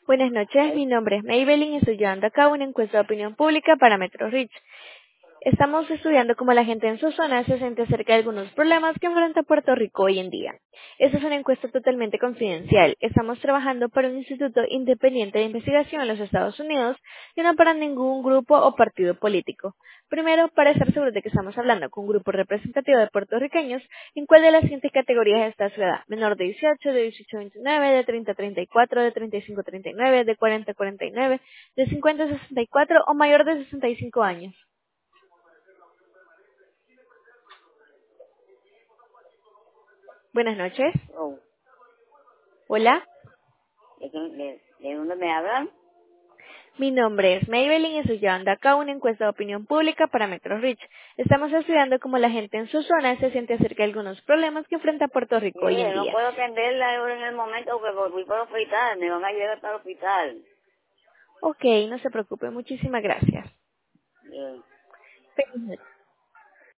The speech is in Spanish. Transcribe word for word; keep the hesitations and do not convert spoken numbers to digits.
Buenas noches, mi nombre es Maybelline y estoy llevando a cabo una encuesta de opinión pública para Metro Rich. Estamos estudiando cómo la gente en su zona se siente acerca de algunos problemas que enfrenta Puerto Rico hoy en día. Esta es una encuesta totalmente confidencial. Estamos trabajando para un instituto independiente de investigación en los Estados Unidos y no para ningún grupo o partido político. Primero, para estar seguros de que estamos hablando con un grupo representativo de puertorriqueños, ¿en cuál de las siguientes categorías está su edad? Menor de dieciocho, de dieciocho a veintinueve, de treinta a treinta y cuatro, de treinta y cinco a treinta y nueve, de cuarenta a cuarenta y nueve, de cincuenta a sesenta y cuatro o mayor de sesenta y cinco años. Buenas noches. Oh, Hola. ¿de, qué- de, de dónde me hablan? Mi nombre es Maybelline y estoy llevando a cabo una encuesta de opinión pública para Metro Rich. Estamos estudiando cómo la gente en su zona se siente acerca de algunos problemas que enfrenta Puerto Rico hoy en Mire, no día. puedo atenderla ahora en el momento que voy para el hospital. Me van a llevar para el hospital. Ok, no se preocupe. Muchísimas gracias. Eh, Feliz noche.